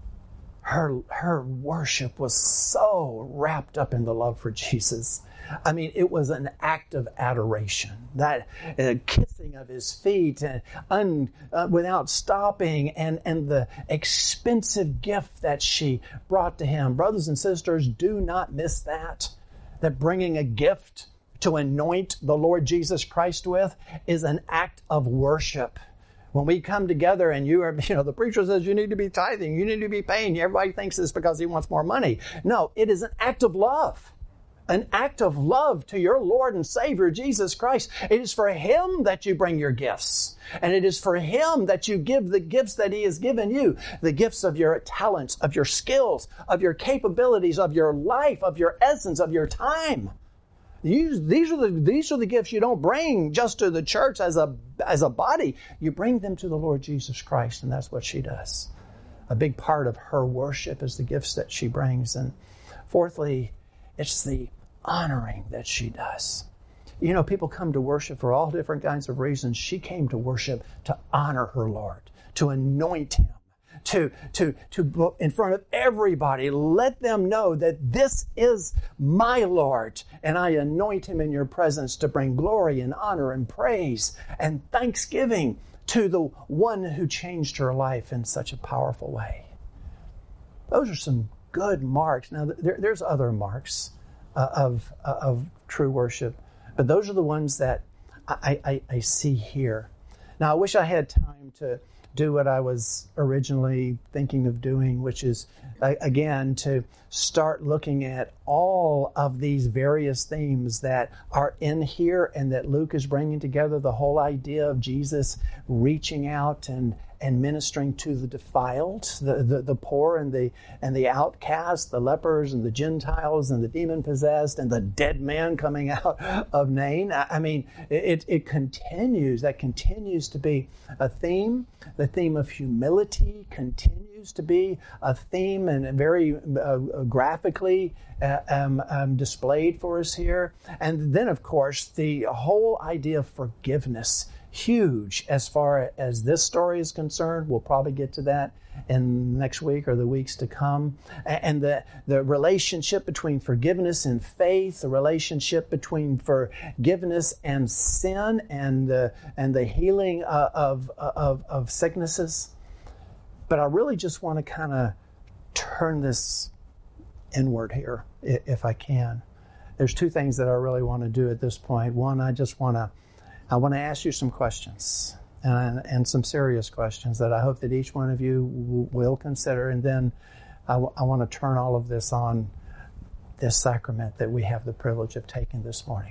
Her, her worship was so wrapped up in the love for Jesus. I mean, it was an act of adoration. That uh, kissing of his feet and un, uh, without stopping, and, and the expensive gift that she brought to him. Brothers and sisters, do not miss that. That bringing a gift to anoint the Lord Jesus Christ with is an act of worship. When we come together and you are, you know, the preacher says you need to be tithing, you need to be paying. Everybody thinks it's because he wants more money. No, it is an act of love. An act of love to your Lord and Savior, Jesus Christ. It is for him that you bring your gifts. And it is for him that you give the gifts that he has given you. The gifts of your talents, of your skills, of your capabilities, of your life, of your essence, of your time. These, these, are the, these are the gifts you don't bring just to the church as a, as a body. You bring them to the Lord Jesus Christ, and that's what she does. A big part of her worship is the gifts that she brings. And fourthly, it's the honoring that she does. You know, people come to worship for all different kinds of reasons. She came to worship to honor her Lord, to anoint him. To, to, to, in front of everybody, let them know that this is my Lord, and I anoint him in your presence to bring glory and honor and praise and thanksgiving to the one who changed her life in such a powerful way. Those are some good marks. Now, there, there's other marks uh, of, uh, of true worship, but those are the ones that I, I, I see here. Now, I wish I had time to do what I was originally thinking of doing, which is, uh, again, to start looking at all of these various themes that are in here and that Luke is bringing together. The whole idea of Jesus reaching out and and ministering to the defiled, the, the, the poor and the and the outcast, the lepers and the Gentiles and the demon-possessed and the dead man coming out of Nain. I mean, it, it continues. That continues to be a theme. The theme of humility continues to be a theme, and very uh, graphically uh, um, um, displayed for us here. And then, of course, the whole idea of forgiveness. Huge as far as this story is concerned. We'll probably get to that in next week or the weeks to come. And the, the relationship between forgiveness and faith, the relationship between forgiveness and sin, and the, and the healing of, of, of sicknesses. But I really just want to kind of turn this inward here, if I can. There's two things that I really want to do at this point. One, I just want to I want to ask you some questions, and, and some serious questions that I hope that each one of you w- will consider. And then I, w- I want to turn all of this on this sacrament that we have the privilege of taking this morning.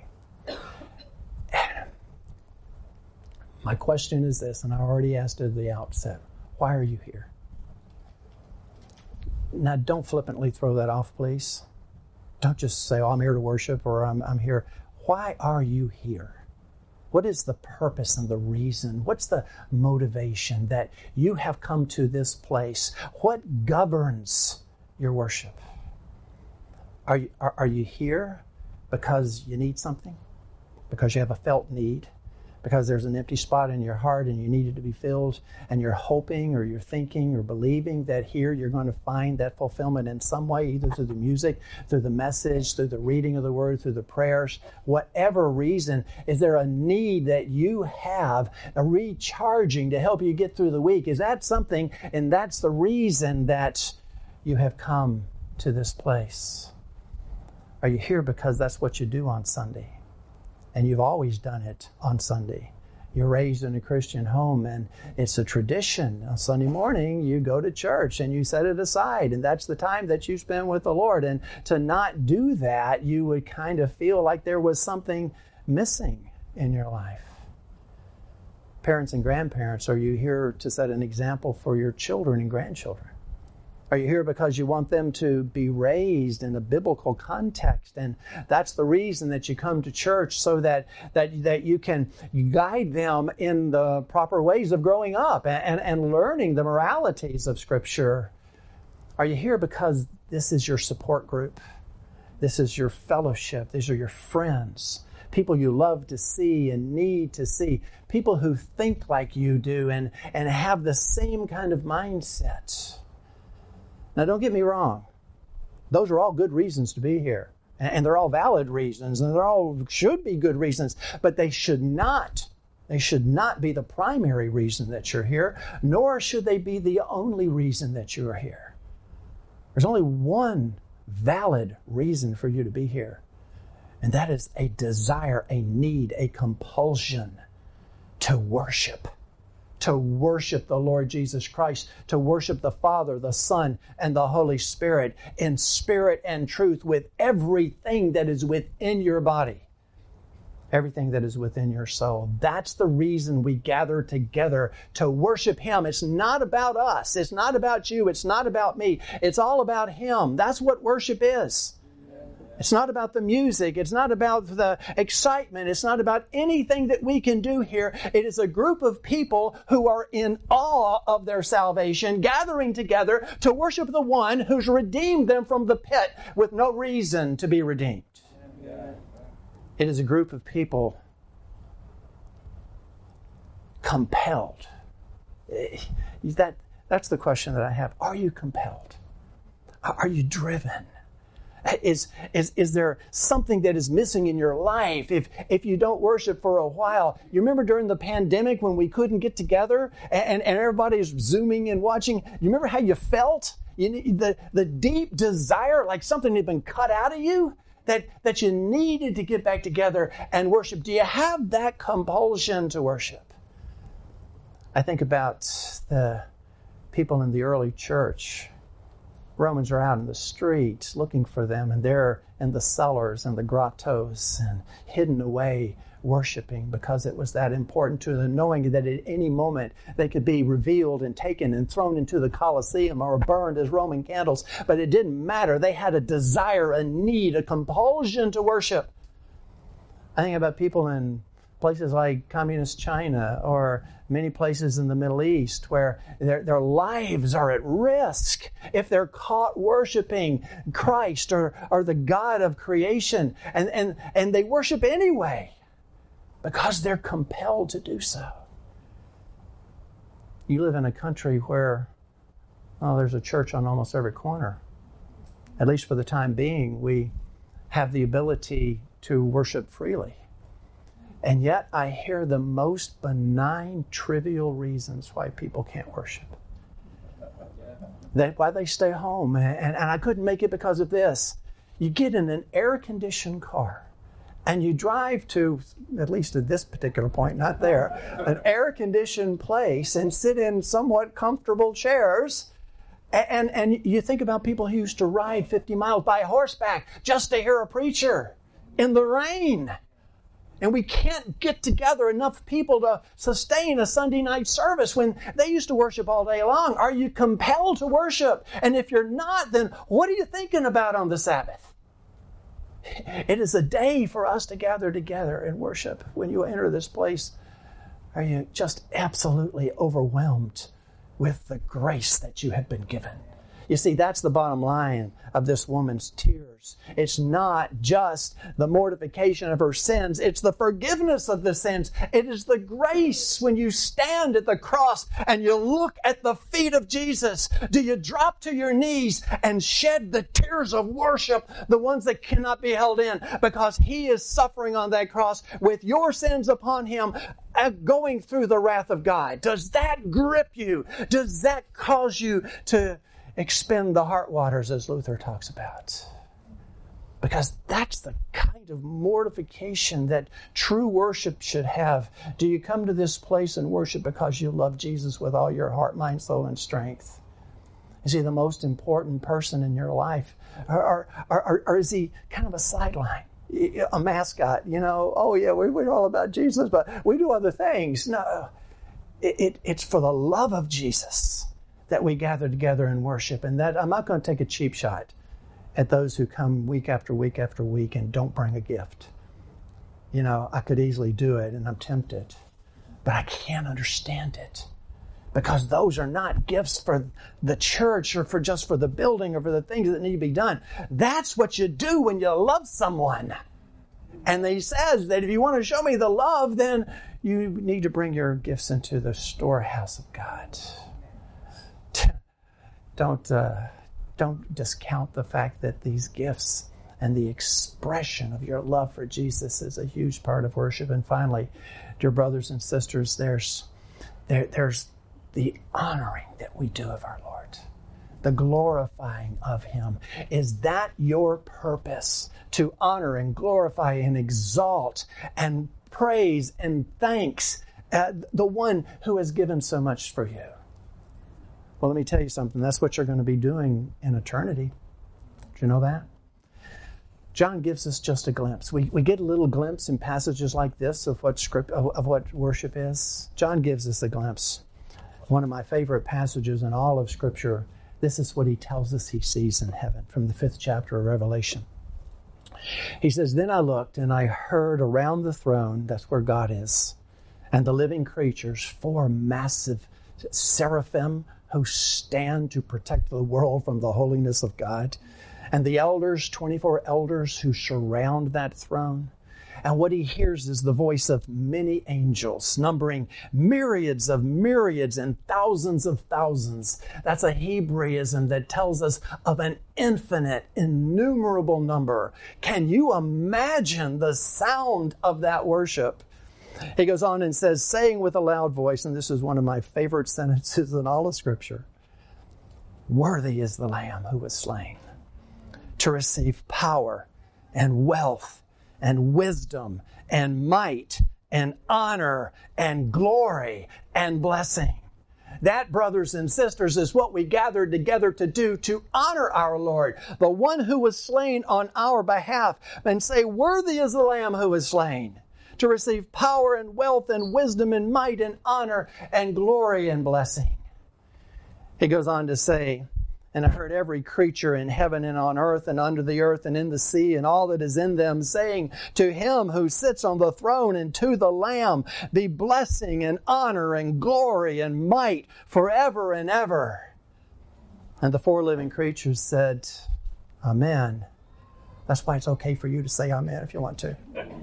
My question is this, and I already asked it at the outset. Why are you here? Now, don't flippantly throw that off, please. Don't just say, oh, I'm here to worship, or I'm, I'm here. Why are you here? What is the purpose and the reason? What's the motivation that you have come to this place? What governs your worship? Are you, are, are you here because you need something? Because you have a felt need? Because there's an empty spot in your heart and you need it to be filled, and you're hoping or you're thinking or believing that here you're going to find that fulfillment in some way, either through the music, through the message, through the reading of the Word, through the prayers, whatever reason. Is there a need that you have, a recharging to help you get through the week? Is that something, and that's the reason that you have come to this place? Are you here because that's what you do on Sunday? And you've always done it on Sunday. You're raised in a Christian home, and it's a tradition. On Sunday morning, you go to church and you set it aside, and that's the time that you spend with the Lord. And to not do that, you would kind of feel like there was something missing in your life. Parents and grandparents, are you here to set an example for your children and grandchildren? Are you here because you want them to be raised in a biblical context? And that's the reason that you come to church, so that that, that you can guide them in the proper ways of growing up and, and, and learning the moralities of Scripture. Are you here because this is your support group? This is your fellowship. These are your friends. People you love to see and need to see. People who think like you do and, and have the same kind of mindset. Now, don't get me wrong. Those are all good reasons to be here. And they're all valid reasons, and they're all should be good reasons. But they should not, they should not be the primary reason that you're here, nor should they be the only reason that you are here. There's only one valid reason for you to be here. And that is a desire, a need, a compulsion to worship. To worship the Lord Jesus Christ, to worship the Father, the Son, and the Holy Spirit in spirit and truth with everything that is within your body, everything that is within your soul. That's the reason we gather together, to worship Him. It's not about us. It's not about you. It's not about me. It's all about Him. That's what worship is. It's not about the music. It's not about the excitement. It's not about anything that we can do here. It is a group of people who are in awe of their salvation, gathering together to worship the one who's redeemed them from the pit with no reason to be redeemed. It is a group of people compelled. That, that's the question that I have. Are you compelled? Are you driven? Is, is, is there something that is missing in your life if, if you don't worship for a while? You remember during the pandemic when we couldn't get together and, and everybody's Zooming and watching? You remember how you felt? You, the, the deep desire, like something had been cut out of you, that, that you needed to get back together and worship. Do you have that compulsion to worship? I think about the people in the early church. Romans are out in the streets looking for them, and they're in the cellars and the grottos and hidden away worshiping because it was that important to them, knowing that at any moment they could be revealed and taken and thrown into the Colosseum or burned as Roman candles. But it didn't matter. They had a desire, a need, a compulsion to worship. I think about people in places like communist China or many places in the Middle East where their, their lives are at risk if they're caught worshiping Christ or, or the God of creation. And, and, and they worship anyway because they're compelled to do so. You live in a country where, oh, there's a church on almost every corner. At least for the time being, we have the ability to worship freely. And yet I hear the most benign, trivial reasons why people can't worship. That why they stay home. And, and I couldn't make it because of this. You get in an air-conditioned car and you drive to, at least at this particular point, not there, an air-conditioned place and sit in somewhat comfortable chairs. And, and, and you think about people who used to ride fifty miles by horseback just to hear a preacher in the rain. And we can't get together enough people to sustain a Sunday night service when they used to worship all day long. Are you compelled to worship? And if you're not, then what are you thinking about on the Sabbath? It is a day for us to gather together and worship. When you enter this place, are you just absolutely overwhelmed with the grace that you have been given? You see, that's the bottom line of this woman's tears. It's not just the mortification of her sins. It's the forgiveness of the sins. It is the grace when you stand at the cross and you look at the feet of Jesus. Do you drop to your knees and shed the tears of worship, the ones that cannot be held in, because He is suffering on that cross with your sins upon Him, going through the wrath of God? Does that grip you? Does that cause you to expend the heart waters, as Luther talks about? Because that's the kind of mortification that true worship should have. Do you come to this place and worship because you love Jesus with all your heart, mind, soul, and strength? Is He the most important person in your life? Or, or, or, or is He kind of a sideline, a mascot? You know, oh yeah, we, we're all about Jesus, but we do other things. No, it, it, it's for the love of Jesus that we gather together and worship. And that I'm not going to take a cheap shot at those who come week after week after week and don't bring a gift. You know, I could easily do it, and I'm tempted, but I can't understand it, because those are not gifts for the church or for just for the building or for the things that need to be done. That's what you do when you love someone. And He says that if you want to show me the love, then you need to bring your gifts into the storehouse of God. Don't uh, don't discount the fact that these gifts and the expression of your love for Jesus is a huge part of worship. And finally, dear brothers and sisters, there's there, there's the honoring that we do of our Lord, the glorifying of Him. Is that your purpose? To honor and glorify and exalt and praise and thanks uh, the one who has given so much for you? Well, let me tell you something. That's what you're going to be doing in eternity. Do you know that? John gives us just a glimpse. We we get a little glimpse in passages like this of what script of, of what worship is. John gives us a glimpse. One of my favorite passages in all of Scripture. This is what he tells us he sees in heaven from the fifth chapter of Revelation. He says, "Then I looked and I heard around the throne," that's where God is, "and the living creatures, four massive seraphim who stand to protect the world from the holiness of God, and the elders, twenty-four elders who surround that throne. And what he hears is the voice of many angels, numbering myriads of myriads and thousands of thousands." That's a Hebraism that tells us of an infinite, innumerable number. Can you imagine the sound of that worship? He goes on and says, saying with a loud voice, and this is one of my favorite sentences in all of Scripture, "Worthy is the Lamb who was slain to receive power and wealth and wisdom and might and honor and glory and blessing." That, brothers and sisters, is what we gathered together to do, to honor our Lord, the one who was slain on our behalf, and say, "Worthy is the Lamb who was slain to receive power and wealth and wisdom and might and honor and glory and blessing." He goes on to say, "And I heard every creature in heaven and on earth and under the earth and in the sea and all that is in them, saying to Him who sits on the throne and to the Lamb be blessing and honor and glory and might forever and ever." And the four living creatures said, "Amen." That's why it's okay for you to say amen if you want to.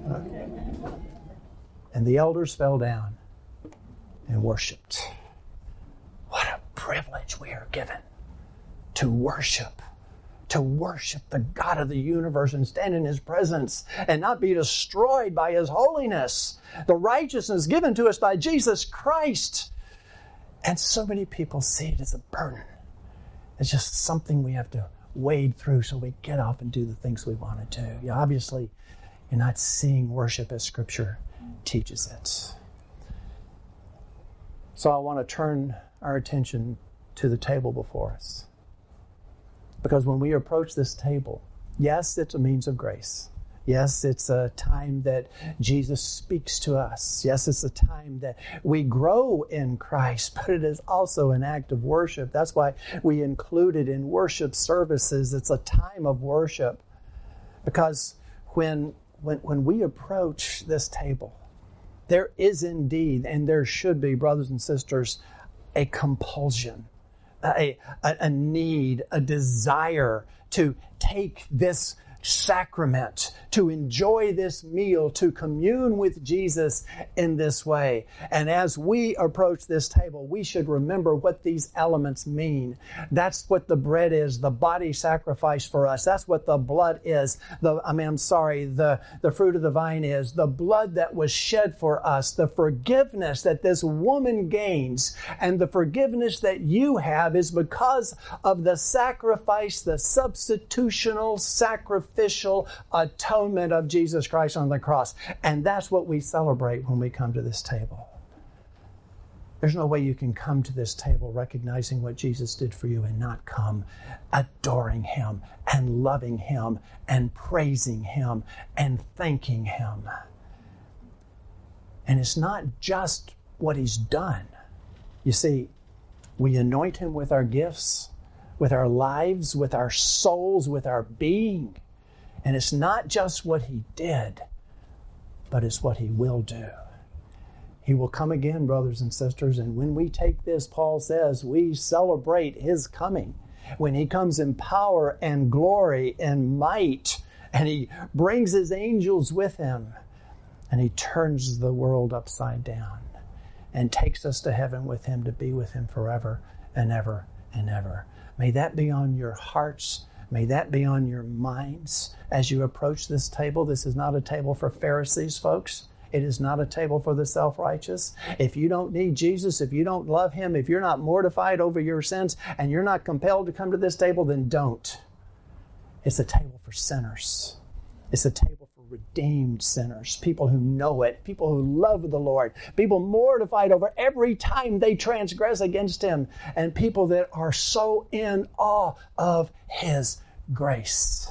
And the elders fell down and worshiped. What a privilege we are given to worship, to worship the God of the universe and stand in His presence and not be destroyed by His holiness. The righteousness given to us by Jesus Christ. And so many people see it as a burden. It's just something we have to wade through so we get off and do the things we want to do. You obviously, you're not seeing worship as Scripture teaches it. So I want to turn our attention to the table before us. Because when we approach this table, yes, it's a means of grace. Yes, it's a time that Jesus speaks to us. Yes, it's a time that we grow in Christ, but it is also an act of worship. That's why we include it in worship services. It's a time of worship because when, when, when we approach this table, there is indeed, and there should be, brothers and sisters, a compulsion, a, a, a need, a desire to take this sacrament, to enjoy this meal, to commune with Jesus in this way. And as we approach this table, we should remember what these elements mean. That's what the bread is, the body sacrifice for us. That's what the blood is. The, I mean, I'm sorry, the, the fruit of the vine is the blood that was shed for us, the forgiveness that this woman gains, and the forgiveness that you have is because of the sacrifice, the substitutional sacrifice, sacrificial atonement of Jesus Christ on the cross. And that's what we celebrate when we come to this table. There's no way you can come to this table recognizing what Jesus did for you and not come adoring Him and loving Him and praising Him and thanking Him. And it's not just what He's done. You see, we anoint Him with our gifts, with our lives, with our souls, with our being. And it's not just what He did, but it's what He will do. He will come again, brothers and sisters, and when we take this, Paul says, we celebrate His coming. When He comes in power and glory and might, and He brings His angels with Him, and He turns the world upside down and takes us to heaven with Him to be with Him forever and ever and ever. May that be on your hearts. May that be on your minds as you approach this table. This is not a table for Pharisees, folks. It is not a table for the self-righteous. If you don't need Jesus, if you don't love Him, if you're not mortified over your sins, and you're not compelled to come to this table, then don't. It's a table for sinners. It's a table for redeemed sinners, people who know it, people who love the Lord, people mortified over every time they transgress against Him, and people that are so in awe of His grace.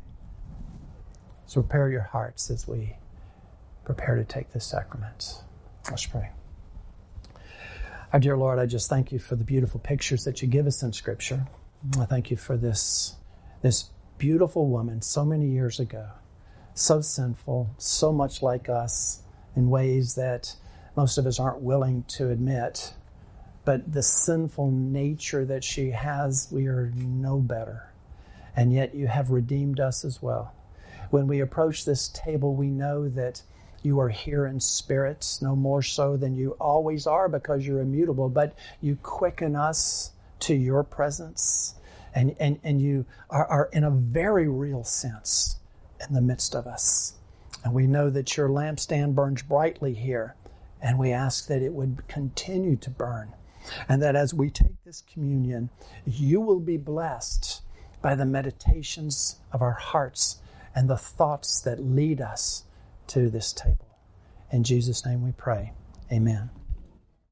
So prepare your hearts as we prepare to take this sacrament. Let's pray. Our dear Lord, I just thank You for the beautiful pictures that You give us in Scripture. I thank You for this, this beautiful woman so many years ago, so sinful, so much like us in ways that most of us aren't willing to admit. But the sinful nature that she has, we are no better. And yet You have redeemed us as well. When we approach this table, we know that You are here in spirit, no more so than You always are because You're immutable, but You quicken us to Your presence, and, and, and You are, are in a very real sense in the midst of us. And we know that Your lampstand burns brightly here, and we ask that it would continue to burn, and that as we take this communion, You will be blessed by the meditations of our hearts and the thoughts that lead us to this table. In Jesus' name we pray. Amen.